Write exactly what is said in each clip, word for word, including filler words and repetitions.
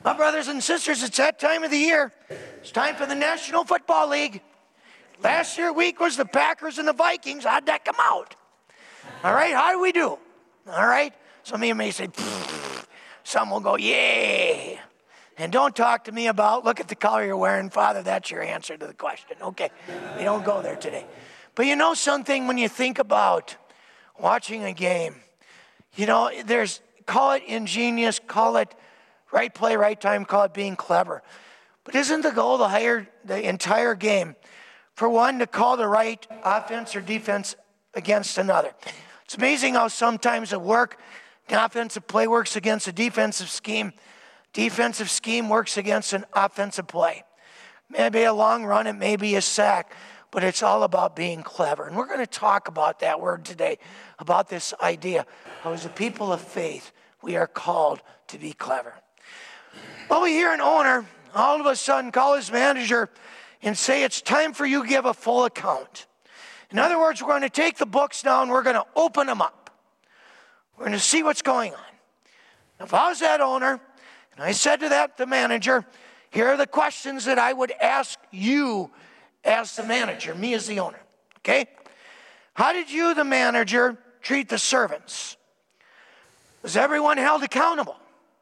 My brothers and sisters, it's that time of the year. It's time for the National Football League. Last year week was the Packers and the Vikings. How'd that come out? All right, how do we do? All right, some of you may say, pfft. Some will go, yay. And don't talk to me about, look at the color you're wearing, Father, that's your answer to the question. Okay, we don't go there today. But you know something, when you think about watching a game, you know, there's, call it ingenious, call it right play, right time, call it being clever. But isn't the goal the, higher, the entire game for one to call the right offense or defense against another? It's amazing how sometimes at work, an offensive play works against a defensive scheme. Defensive scheme works against an offensive play. Maybe a long run, it may be a sack, but it's all about being clever. And we're going to talk about that word today, about this idea how as a people of faith, we are called to be clever. Well, we hear an owner all of a sudden call his manager and say, it's time for you to give a full account. In other words, we're going to take the books now and we're going to open them up. We're going to see what's going on. Now, if I was that owner, and I said to that, the manager, here are the questions that I would ask you as the manager, me as the owner, okay? How did you, the manager, treat the servants? Was everyone held accountable?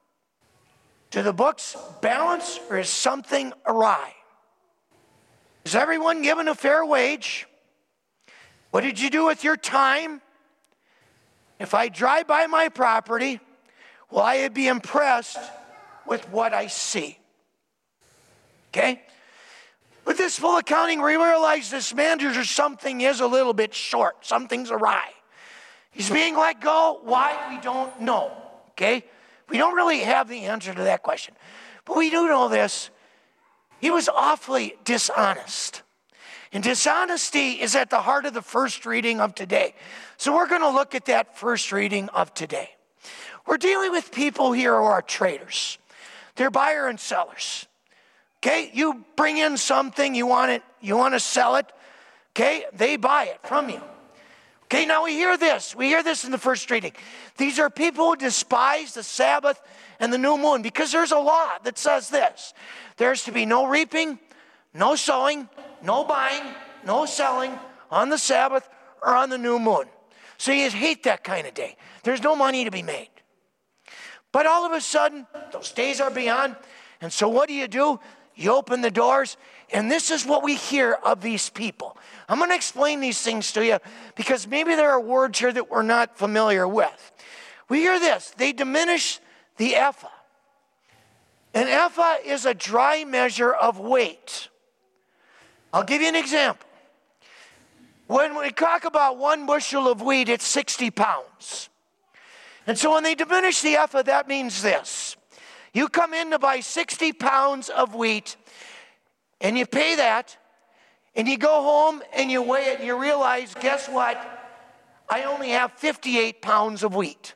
Do the books balance, or is something awry? Is everyone given a fair wage? What did you do with your time? If I drive by my property, will I be impressed with what I see? Okay? With this full accounting, we realize this manager, something is a little bit short. Something's awry. He's being let go. Why? We don't know. Okay? We don't really have the answer to that question. But we do know this. He was awfully dishonest. And dishonesty is at the heart of the first reading of today. So we're going to look at that first reading of today. We're dealing with people here who are traders. They're buyer and sellers. Okay, you bring in something, you want it, you want to sell it. Okay, they buy it from you. Okay, now we hear this. We hear this in the first reading. These are people who despise the Sabbath and the new moon because there's a law that says this. There's to be no reaping, no sowing, no buying, no selling on the Sabbath or on the new moon. So you hate that kind of day. There's no money to be made. But all of a sudden, those days are beyond. And so what do you do? You open the doors, and this is what we hear of these people. I'm going to explain these things to you because maybe there are words here that we're not familiar with. We hear this. They diminish the ephah. An ephah is a dry measure of weight. I'll give you an example. When we talk about one bushel of wheat, it's sixty pounds. And so when they diminish the ephah, that means this. You come in to buy sixty pounds of wheat, and you pay that, and you go home and you weigh it, and you realize, guess what? I only have fifty-eight pounds of wheat.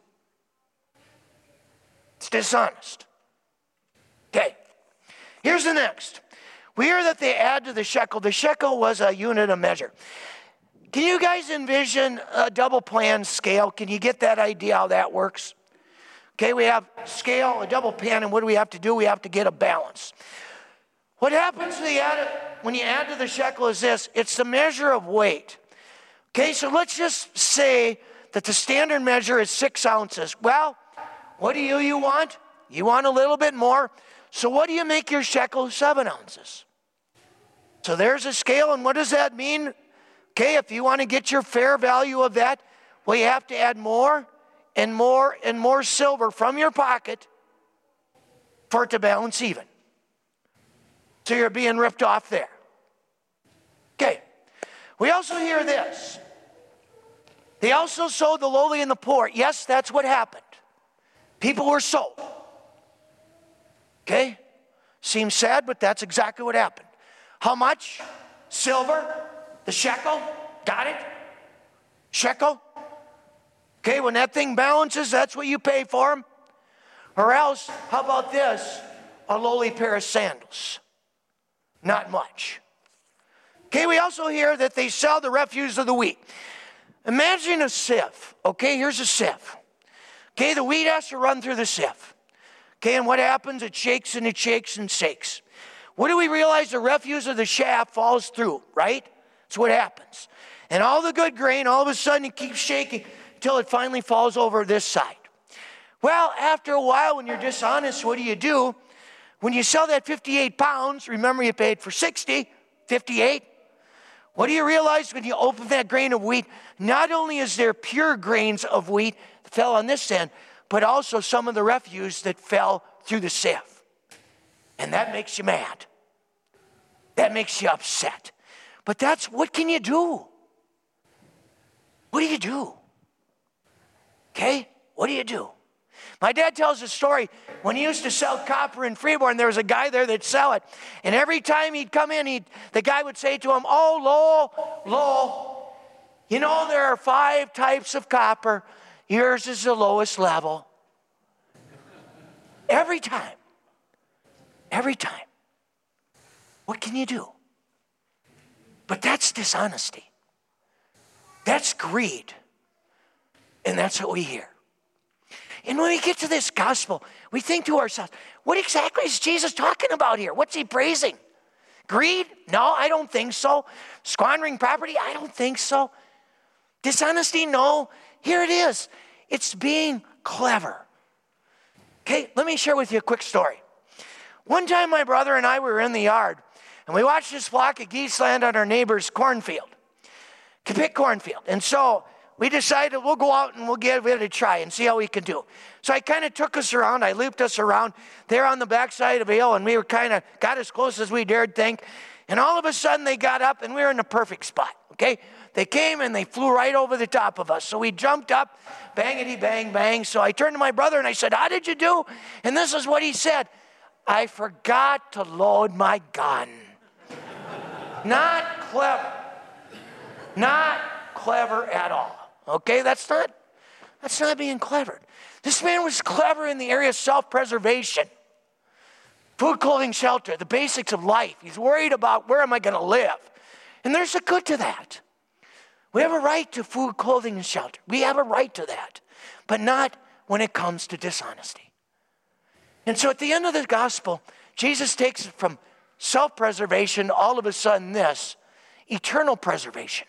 It's dishonest. Okay, here's the next. We hear that they add to the shekel. The shekel was a unit of measure. Can you guys envision a double pan scale? Can you get that idea how that works? Okay, we have scale, a double pan, and what do we have to do? We have to get a balance. What happens when you add, when you add to the shekel is this. It's the measure of weight. Okay, so let's just say that the standard measure is six ounces. Well, what do you, you want? You want a little bit more. So what do you make your shekel? Seven ounces. So there's a scale, and what does that mean? Okay, if you want to get your fair value of that, well, you have to add more and more and more silver from your pocket for it to balance even. So you're being ripped off there. Okay, we also hear this. They also sold the lowly and the poor. Yes, that's what happened. People were sold. Okay, seems sad, but that's exactly what happened. How much? Silver, the shekel, got it? Shekel. Okay, when that thing balances, that's what you pay for them. Or else, how about this? A lowly pair of sandals. Not much. Okay, we also hear that they sell the refuse of the wheat. Imagine a sieve. Okay, here's a sieve. Okay, the wheat has to run through the sieve. Okay, and what happens? It shakes and it shakes and shakes. What do we realize? The refuse of the shaft falls through, right? That's what happens. And all the good grain, all of a sudden, it keeps shaking until it finally falls over this side. Well, after a while, when you're dishonest, what do you do? When you sell that fifty-eight pounds, remember you paid for sixty, fifty-eight. What do you realize when you open that grain of wheat? Not only is there pure grains of wheat that fell on this end, but also some of the refuse that fell through the sieve. And that makes you mad. That makes you upset. But that's, what can you do? What do you do? Okay? What do you do? My dad tells a story. When he used to sell copper in Freeborn, there was a guy there that'd sell it. And every time he'd come in, he'd, the guy would say to him, "Oh, Lowell, Lowell, you know there are five types of copper. Yours is the lowest level." Every time. Every time. What can you do? But that's dishonesty. That's greed. And that's what we hear. And when we get to this gospel, we think to ourselves, what exactly is Jesus talking about here? What's he praising? Greed? No, I don't think so. Squandering property? I don't think so. Dishonesty? No. Here it is. It's being clever. Okay, let me share with you a quick story. One time my brother and I were in the yard, and we watched this flock of geese land on our neighbor's cornfield, Kapit cornfield. And so we decided we'll go out and we'll give it a try and see how we can do. So I kind of took us around. I looped us around there on the backside of a hill, and we were kind of got as close as we dared think. And all of a sudden they got up, and we were in the perfect spot, okay? They came and they flew right over the top of us. So we jumped up, bangity bang bang. So I turned to my brother and I said, "How did you do?" And this is what he said: "I forgot to load my gun." Not clever. Not clever at all. Okay, that's not, that's not being clever. This man was clever in the area of self-preservation. Food, clothing, shelter, the basics of life. He's worried about, where am I going to live? And there's a good to that. We have a right to food, clothing, and shelter. We have a right to that. But not when it comes to dishonesty. And so at the end of the gospel, Jesus takes it from self-preservation, all of a sudden this, eternal preservation.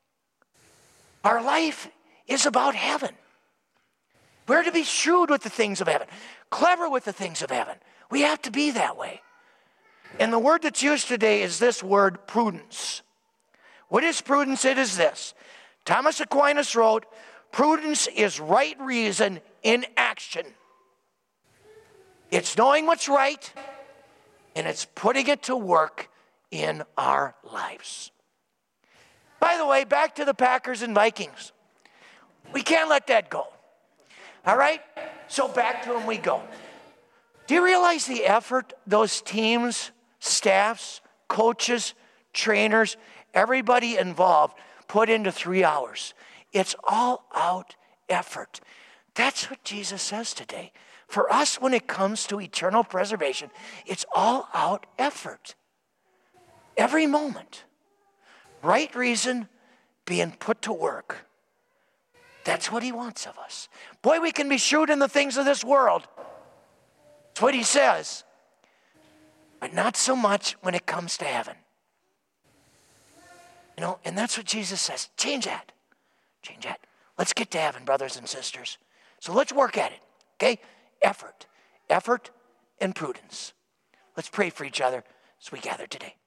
Our life is about heaven. We're to be shrewd with the things of heaven, clever with the things of heaven. We have to be that way. And the word that's used today is this word, prudence. What is prudence? It is this. Thomas Aquinas wrote, "Prudence is right reason in action." It's knowing what's right, and it's putting it to work in our lives. By the way, back to the Packers and Vikings. We can't let that go. All right? So back to them we go. Do you realize the effort those teams, staffs, coaches, trainers, everybody involved put into three hours? It's all out effort. That's what Jesus says today. For us, when it comes to eternal preservation, it's all out effort. Every moment. Right reason being put to work. That's what he wants of us. Boy, we can be shrewd in the things of this world. That's what he says. But not so much when it comes to heaven. You know, and that's what Jesus says. Change that. Change that. Let's get to heaven, brothers and sisters. So let's work at it, okay? Effort. Effort and prudence. Let's pray for each other as we gather today.